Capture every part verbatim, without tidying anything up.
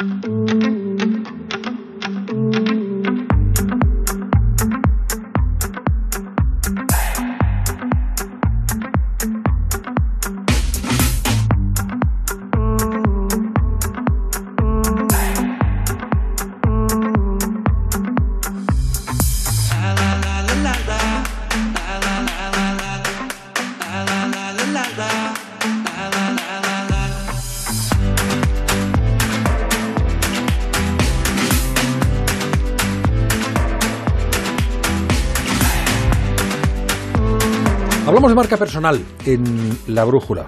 Hablamos de marca personal en La Brújula.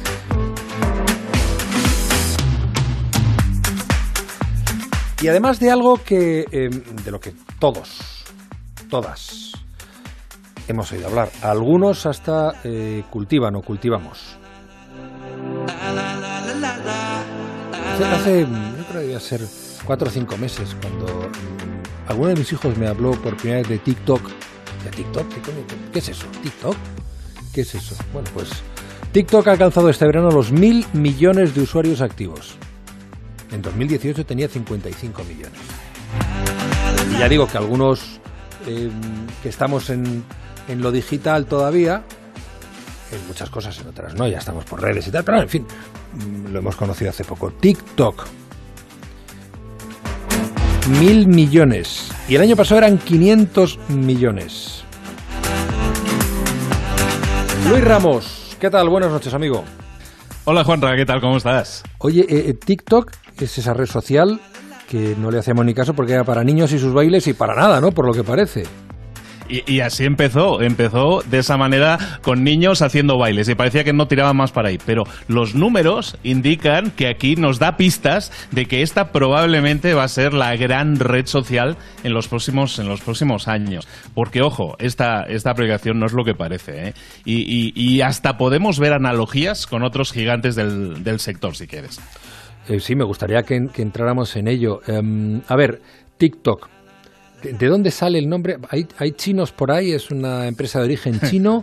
Y además de algo que eh, de lo que todos, todas hemos oído hablar, algunos hasta eh, cultivan o cultivamos. Hace, hace yo creo que debía ser cuatro o cinco meses cuando um, alguno de mis hijos me habló por primera vez de TikTok. ¿De TikTok? ¿Qué, coño? ¿Qué es eso? ¿TikTok? ¿Qué es eso? Bueno, pues TikTok ha alcanzado este verano los mil millones de usuarios activos. En dos mil dieciocho tenía cincuenta y cinco millones. Y ya digo que algunos eh, que estamos en, en lo digital todavía, en muchas cosas, en otras no, ya estamos por redes y tal, pero en fin, lo hemos conocido hace poco. TikTok. Mil millones. Y el año pasado eran quinientos millones. Luis Ramos, ¿qué tal? Buenas noches, amigo. Hola, Juanra, ¿qué tal? ¿Cómo estás? Oye, eh, TikTok es esa red social que no le hacemos ni caso porque era para niños y sus bailes y para nada, ¿no? Por lo que parece. Y, y así empezó, empezó de esa manera con niños haciendo bailes y parecía que no tiraban más para ahí, pero los números indican que aquí nos da pistas de que esta probablemente va a ser la gran red social en los próximos, en los próximos años, porque ojo, esta, esta aplicación no es lo que parece, ¿eh? y, y, y hasta podemos ver analogías con otros gigantes del, del sector, si quieres. Eh, sí, me gustaría que, que entráramos en ello. Um, a ver, TikTok. ¿De dónde sale el nombre? ¿Hay, hay chinos por ahí? ¿Es una empresa de origen chino?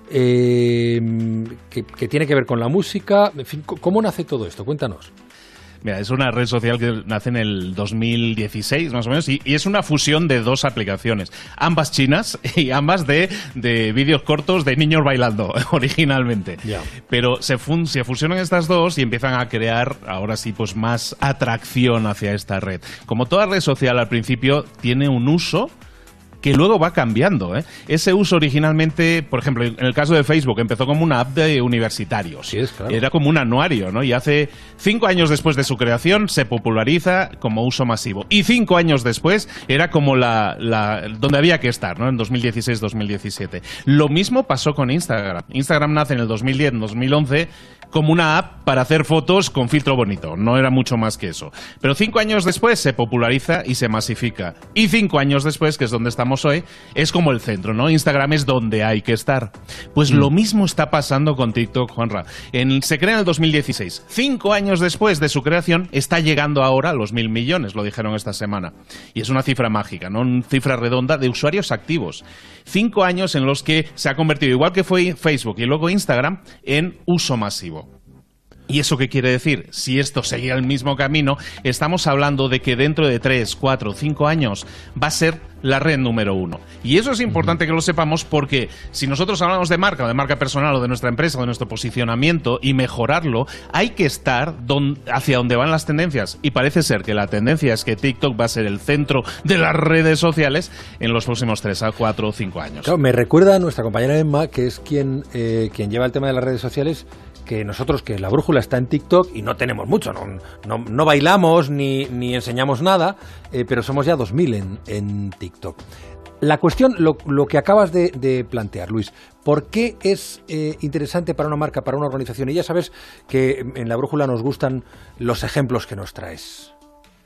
Eh, que, que tiene que ver con la música. En fin, ¿cómo nace todo esto? Cuéntanos. Mira, es una red social que nace en el dos mil dieciséis, más o menos, y, y es una fusión de dos aplicaciones, ambas chinas y ambas de, de vídeos cortos de niños bailando, originalmente. Yeah. Pero se, fun, se fusionan estas dos y empiezan a crear, ahora sí, pues más atracción hacia esta red. Como toda red social, al principio tiene un uso que luego va cambiando, ¿eh? Ese uso originalmente, por ejemplo, en el caso de Facebook, empezó como una app de universitarios. Sí, es claro. Era como un anuario, ¿no? Y hace cinco años después de su creación se populariza como uso masivo. Y cinco años después era como la, la donde había que estar, ¿no? En dos mil dieciséis dos mil diecisiete. Lo mismo pasó con Instagram. Instagram nace en el dos mil diez, dos mil once como una app para hacer fotos con filtro bonito. No era mucho más que eso. Pero cinco años después se populariza y se masifica. Y cinco años después, que es donde estamos hoy, es como el centro, ¿no? Instagram es donde hay que estar. Pues mm. lo mismo está pasando con TikTok, Juanra. En, se crea en el dos mil dieciséis. Cinco años después de su creación, está llegando ahora a los mil millones, lo dijeron esta semana. Y es una cifra mágica, ¿no? Una cifra redonda de usuarios activos. Cinco años en los que se ha convertido, igual que fue Facebook y luego Instagram, en uso masivo. ¿Y eso qué quiere decir? Si esto seguía el mismo camino, estamos hablando de que dentro de tres, cuatro, cinco años va a ser la red número uno. Y eso es importante que lo sepamos porque si nosotros hablamos de marca, o de marca personal o de nuestra empresa, o de nuestro posicionamiento y mejorarlo, hay que estar don, hacia donde van las tendencias. Y parece ser que la tendencia es que TikTok va a ser el centro de las redes sociales en los próximos tres a cuatro o cinco años. Claro, me recuerda a nuestra compañera Emma, que es quien, eh, quien lleva el tema de las redes sociales, que nosotros, que La Brújula está en TikTok y no tenemos mucho, no, no, no bailamos ni, ni enseñamos nada, eh, pero somos ya dos mil en, en TikTok. La cuestión, lo, lo que acabas de, de plantear, Luis, ¿por qué es eh, interesante para una marca, para una organización? Y ya sabes que en La Brújula nos gustan los ejemplos que nos traes.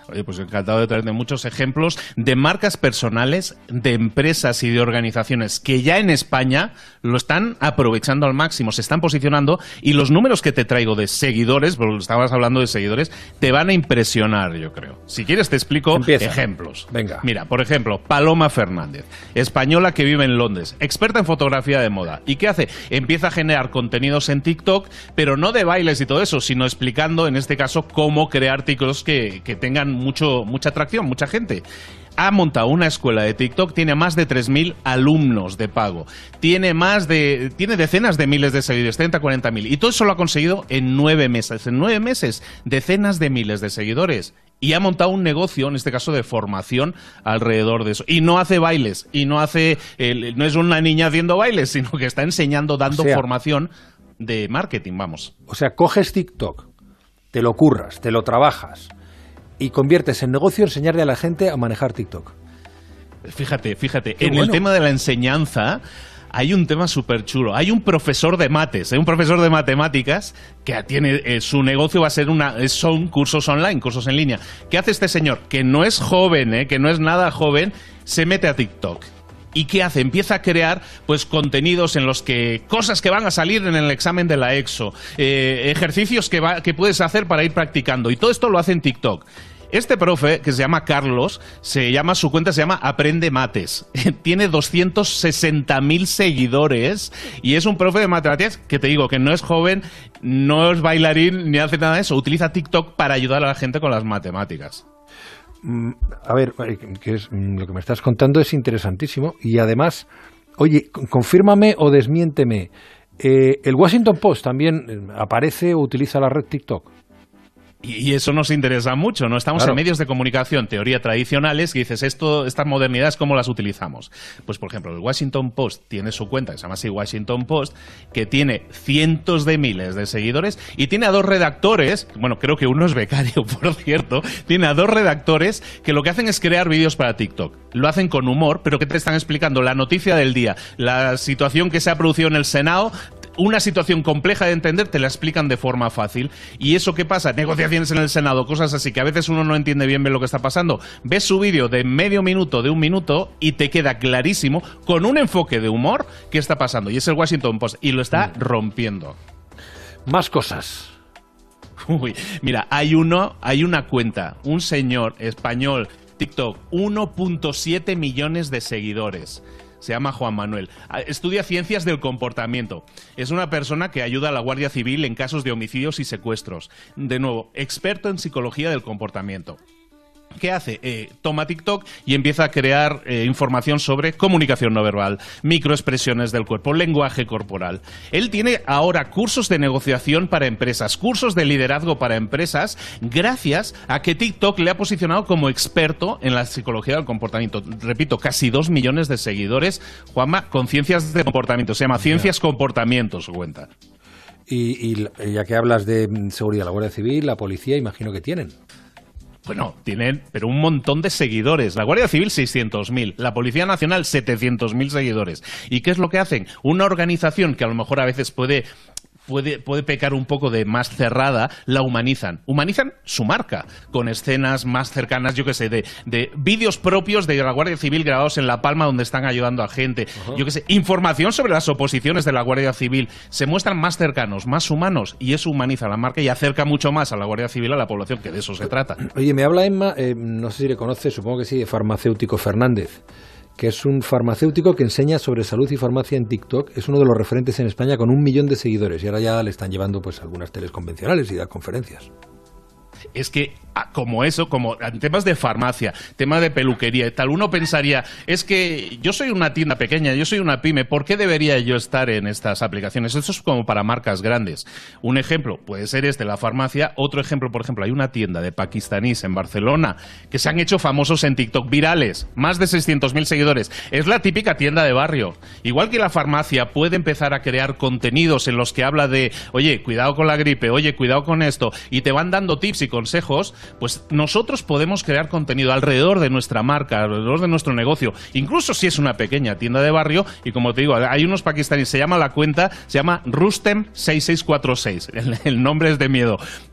Oye, pues encantado de traerte muchos ejemplos de marcas personales, de empresas y de organizaciones que ya en España lo están aprovechando al máximo, se están posicionando, y los números que te traigo de seguidores, porque estabas hablando de seguidores, te van a impresionar, yo creo. Si quieres te explico Empieza. ejemplos. Venga. Mira, por ejemplo, Paloma Fernández, española que vive en Londres, experta en fotografía de moda. ¿Y qué hace? Empieza a generar contenidos en TikTok, pero no de bailes y todo eso, sino explicando, en este caso, cómo crear TikToks que, que tengan mucho, mucha atracción, mucha gente. Ha montado una escuela de TikTok, tiene más de tres mil alumnos de pago, tiene más de tiene decenas de miles de seguidores, treinta, cuarenta mil, y todo eso lo ha conseguido en nueve meses. En nueve meses, decenas de miles de seguidores. Y ha montado un negocio, en este caso de formación, alrededor de eso. Y no hace bailes, y no hace el, no es una niña haciendo bailes, sino que está enseñando, dando o sea, formación de marketing, vamos. O sea, coges TikTok, te lo curras, te lo trabajas y conviertes en negocio enseñarle a la gente a manejar TikTok. Fíjate, fíjate, Qué en bueno. el tema de la enseñanza hay un tema súper chulo. Hay un profesor de mates, ¿eh? un profesor de matemáticas que tiene eh, su negocio va a ser una son cursos online, cursos en línea. ¿Qué hace este señor? Que no es joven, ¿eh? que no es nada joven, se mete a TikTok. ¿Y qué hace? Empieza a crear pues contenidos en los que cosas que van a salir en el examen de la EXO, eh, ejercicios que, va, que puedes hacer para ir practicando, y todo esto lo hace en TikTok. Este profe, que se llama Carlos, se llama, su cuenta se llama Aprende Mates. Tiene doscientos sesenta mil seguidores y es un profe de matemáticas que te digo que no es joven, no es bailarín ni hace nada de eso. Utiliza TikTok para ayudar a la gente con las matemáticas. Mm, a ver, que es, mm, lo que me estás contando es interesantísimo y además, oye, confírmame o desmiénteme, eh, el Washington Post también aparece o utiliza la red TikTok. Y eso nos interesa mucho, ¿no? Estamos Claro. en medios de comunicación, teoría tradicionales, que dices, esto, estas modernidades, ¿cómo las utilizamos? Pues, por ejemplo, el Washington Post tiene su cuenta, que se llama así Washington Post, que tiene cientos de miles de seguidores y tiene a dos redactores, bueno, creo que uno es becario, por cierto, tiene a dos redactores que lo que hacen es crear vídeos para TikTok. Lo hacen con humor, pero que te están explicando la noticia del día, la situación que se ha producido en el Senado, una situación compleja de entender, te la explican de forma fácil. ¿Y eso qué pasa? Negociaciones en el Senado, cosas así, que a veces uno no entiende bien, bien lo que está pasando. Ves su vídeo de medio minuto, de un minuto, y te queda clarísimo, con un enfoque de humor, qué está pasando. Y es el Washington Post, y lo está rompiendo. Más cosas. Uy, mira, hay uno, hay una cuenta, un señor español, TikTok, uno punto siete millones de seguidores. Se llama Juan Manuel. Estudia ciencias del comportamiento. Es una persona que ayuda a la Guardia Civil en casos de homicidios y secuestros. De nuevo, experto en psicología del comportamiento. ¿Qué hace? Eh, toma TikTok y empieza a crear eh, información sobre comunicación no verbal, microexpresiones del cuerpo, lenguaje corporal. Él tiene ahora cursos de negociación para empresas, cursos de liderazgo para empresas, gracias a que TikTok le ha posicionado como experto en la psicología del comportamiento. Repito, casi dos millones de seguidores, Juanma, con ciencias de comportamiento. Se llama Ciencias Comportamiento, su cuenta. Y, y ya que hablas de seguridad, la Guardia Civil, la policía, imagino que tienen. Bueno, tienen, pero un montón de seguidores. La Guardia Civil, seiscientos mil. La Policía Nacional, setecientos mil seguidores. ¿Y qué es lo que hacen? Una organización que a lo mejor a veces puede... Puede, puede pecar un poco de más cerrada, la humanizan. Humanizan su marca, con escenas más cercanas, yo qué sé, de, de vídeos propios de la Guardia Civil grabados en La Palma donde están ayudando a gente. Uh-huh. Yo qué sé, información sobre las oposiciones de la Guardia Civil. Se muestran más cercanos, más humanos, y eso humaniza la marca y acerca mucho más a la Guardia Civil a la población, que de eso se trata. Oye, me habla Emma, eh, no sé si le conoce, supongo que sí, de Farmacéutico Fernández, que es un farmacéutico que enseña sobre salud y farmacia en TikTok. Es uno de los referentes en España con un millón de seguidores y ahora ya le están llevando pues algunas teles convencionales y da conferencias. Es que, como eso, como en temas de farmacia, temas de peluquería y tal, uno pensaría, es que yo soy una tienda pequeña, yo soy una pyme, ¿por qué debería yo estar en estas aplicaciones? Eso es como para marcas grandes. Un ejemplo puede ser este, la farmacia. Otro ejemplo, por ejemplo, hay una tienda de pakistaníes en Barcelona que se han hecho famosos en TikTok, virales, más de seiscientos mil seguidores. Es la típica tienda de barrio. Igual que la farmacia puede empezar a crear contenidos en los que habla de, oye, cuidado con la gripe, oye, cuidado con esto, y te van dando tips y consejos, pues nosotros podemos crear contenido alrededor de nuestra marca, alrededor de nuestro negocio, incluso si es una pequeña tienda de barrio. Y como te digo, hay unos pakistaníes, se llama la cuenta, se llama Rustem seis seis cuatro seis, el, el nombre es de miedo,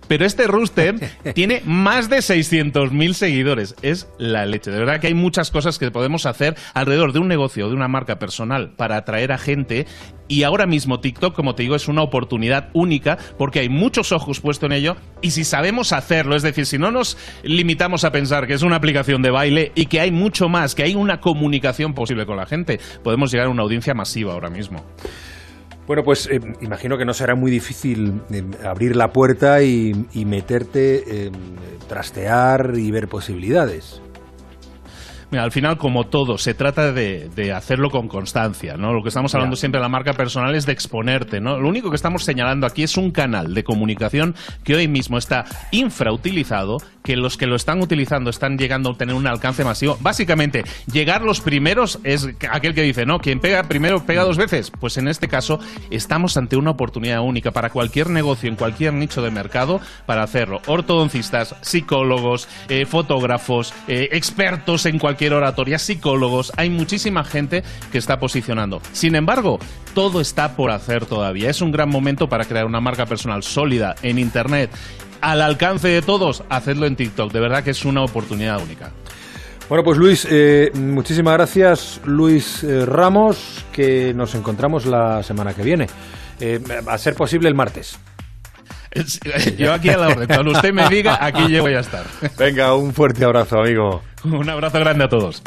Pero este rooster tiene más de seiscientos mil seguidores. Es la leche. De verdad que hay muchas cosas que podemos hacer alrededor de un negocio, de una marca personal, para atraer a gente. Y ahora mismo TikTok, como te digo, es una oportunidad única porque hay muchos ojos puestos en ello. Y si sabemos hacerlo, es decir, si no nos limitamos a pensar que es una aplicación de baile y que hay mucho más, que hay una comunicación posible con la gente, podemos llegar a una audiencia masiva ahora mismo. Bueno, pues eh, imagino que no será muy difícil eh, abrir la puerta y, y meterte, eh, trastear y ver posibilidades. Mira, al final, como todo, se trata de, de hacerlo con constancia, ¿no? Lo que estamos hablando yeah. siempre en la marca personal es de exponerte, ¿no? Lo único que estamos señalando aquí es un canal de comunicación que hoy mismo está infrautilizado, que los que lo están utilizando están llegando a tener un alcance masivo. Básicamente, llegar los primeros es aquel que dice, ¿no? Quien pega primero pega dos veces. Pues en este caso, estamos ante una oportunidad única para cualquier negocio, en cualquier nicho de mercado, para hacerlo. Ortodoncistas, psicólogos, eh, fotógrafos, eh, expertos en cualquier oratoria, psicólogos, hay muchísima gente que está posicionando. Sin embargo, todo está por hacer todavía. Es un gran momento para crear una marca personal sólida en Internet, al alcance de todos. Hacedlo en TikTok, de verdad que es una oportunidad única. Bueno, pues Luis, eh, muchísimas gracias, Luis eh, Ramos, que nos encontramos la semana que viene. Eh, a ser posible el martes. Yo aquí a la orden, cuando usted me diga, aquí yo voy a estar. Venga, un fuerte abrazo, amigo. Un abrazo grande a todos.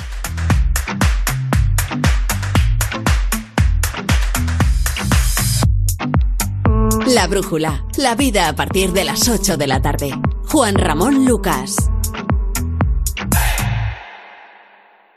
La Brújula, la vida a partir de las ocho de la tarde. Juan Ramón Lucas.